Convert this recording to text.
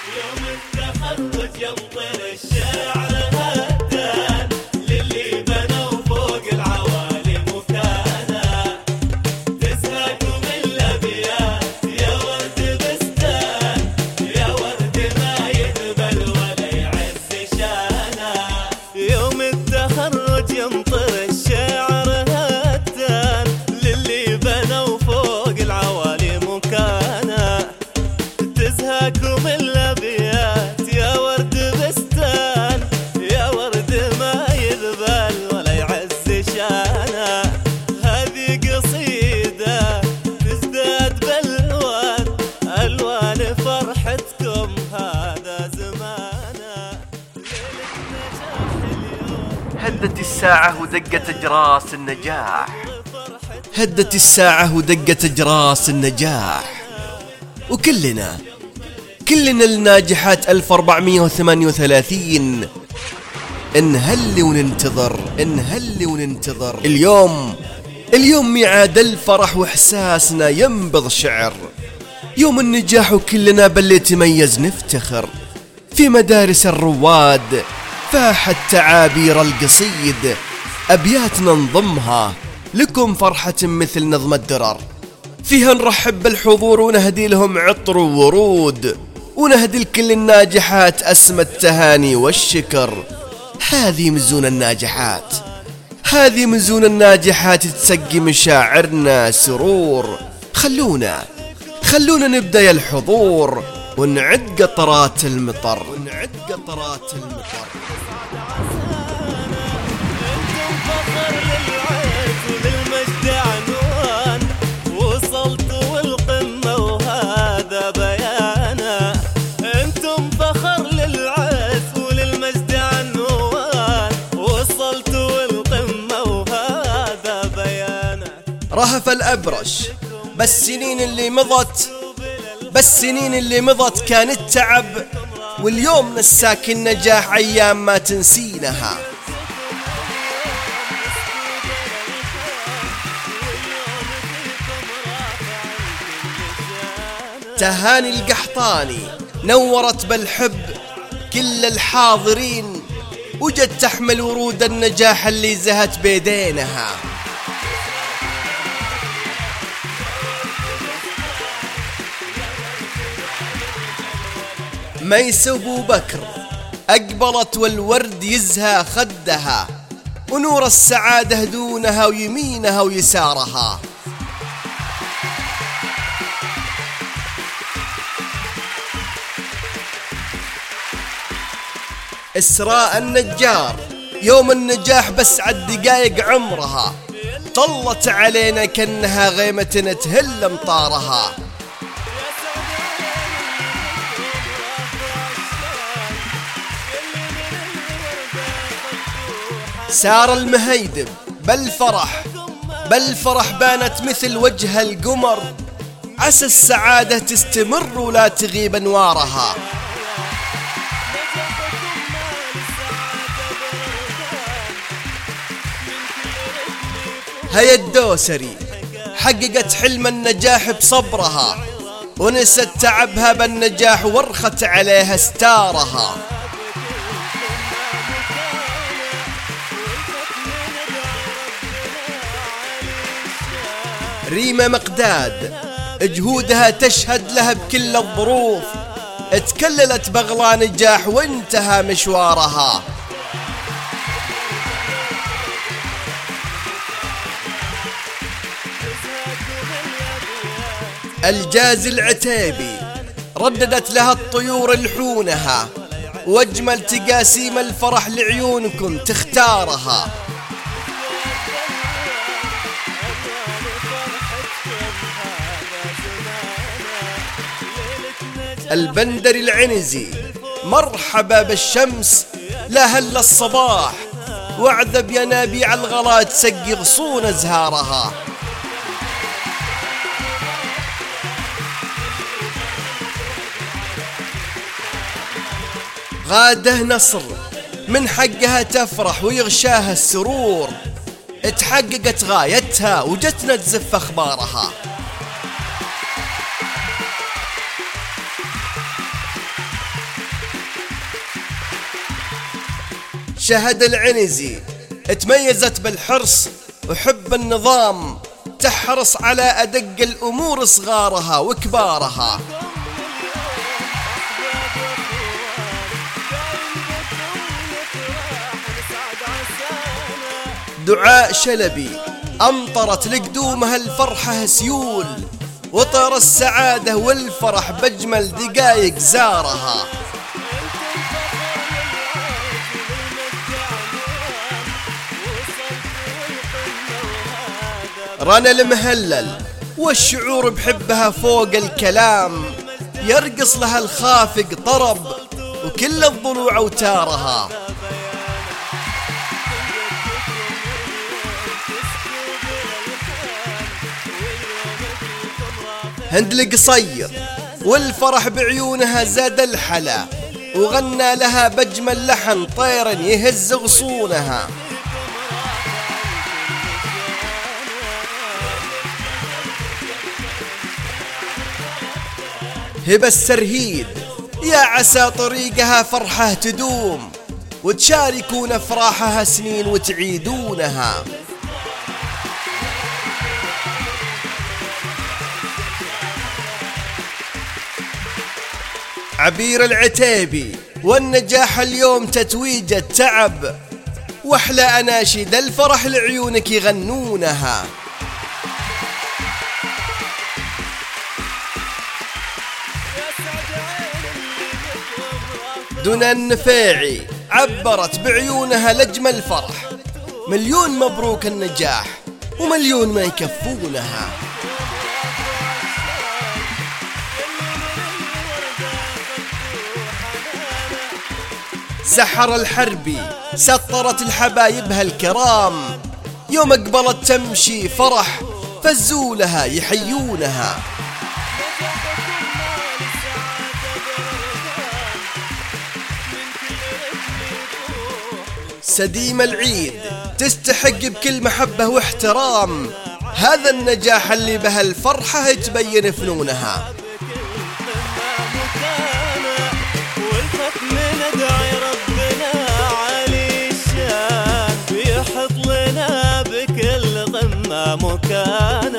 يوم التخرج يمطر الشعر هدان للي بنوا فوق العوالي مكانا، تزهقوا من الأبيات يا ورد بستان، يا ورد ما يذبل ولا يعز شانا. يوم التخرج يمطر الشعر هدان للي بنوا فوق العوالي مكانا، تزهقوا من الأبيات يا ورد بستان، يا ورد ما يذبل ولا يعز شانا. هذه قصيدة تزداد بالألوان، ألوان فرحتكم هذا زمانا. هدت الساعة ودقت أجراس النجاح، هدت الساعة ودقت أجراس النجاح، وكلنا الناجحات 1438 نهلي وننتظر اليوم ميعاد الفرح وإحساسنا ينبض شعر، يوم النجاح وكلنا باللي تميز نفتخر. في مدارس الرواد فاحت تعابير القصيد، أبياتنا نضمها لكم فرحة مثل نظم الدرر، فيها نرحب بالحضور ونهدي لهم عطر وورود، ونهدي لكل الناجحات أسمى التهاني والشكر. هذه من زون الناجحات تسقي مشاعرنا سرور. خلونا نبدأ يا الحضور ونعد قطرات المطر. وصلتوا القمة وهذا بيانا، انتم فخر للعز وللمجد عنوان، وصلتوا القمة وهذا بيانا. رهف الأبرش بالسنين اللي مضت كان التعب، واليوم نساك النجاح أيام ما تنسينها. تهاني القحطاني نورت بالحب كل الحاضرين، وجد تحمل ورود النجاح اللي زهت بيدينها. ميس أبو بكر أقبلت والورد يزهى خدها، ونور السعادة دونها ويمينها ويسارها. إسراء النجار يوم النجاح بس عد دقايق عمرها، طلت علينا كأنها غيمة تهل امطارها. سار المهيدب بالفرح بانت مثل وجه القمر، عسى السعادة تستمر ولا تغيب أنوارها. هيا الدوسري حققت حلم النجاح بصبرها، ونست تعبها بالنجاح ورخت عليها ستارها. ريمة مقداد جهودها تشهد لها بكل الظروف، اتكللت بغلا نجاح وانتهى مشوارها. الجاز العتيبي رددت لها الطيور لحونها، واجمل تقاسيم الفرح لعيونكم تختارها. البندري العنزي مرحبا بالشمس لا هل الصباح، واعذب ينابيع الغلا تسقي غصون ازهارها. غاده نصر من حقها تفرح ويغشاها السرور، اتحققت غايتها وجتنا تزف اخبارها. شهد العنزي تميزت بالحرص وحب النظام، تحرص على أدق الأمور صغارها وكبارها. دعاء شلبي أمطرت لقدومها الفرحة سيول، وطر السعادة والفرح بأجمل دقايق زارها. رنا المهلل والشعور بحبها فوق الكلام، يرقص لها الخافق طرب وكل الضلوع أوتارها. هند القصير والفرح بعيونها زاد الحلا، وغنى لها بأجمل لحن طير يهز غصونها. هبة السرهيد يا عسى طريقها فرحة تدوم، وتشاركون افراحها سنين وتعيدونها. عبير العتيبي والنجاح اليوم تتويج التعب، واحلى اناشيد الفرح لعيونك يغنونها. دنا النفيعي عبرت بعيونها لأجمل فرح، مليون مبروك النجاح ومليون ما يكفونها. سحر الحربي سطرت الحبايبها الكرام، يوم اقبلت تمشي فرح فزوا لها يحيونها. سديم العيد تستحق بكل محبة واحترام، هذا النجاح اللي به الفرحة تبين فنونها. والختم ندعي ربنا علي الشان، بيحط لنا بكل قمة مكانه.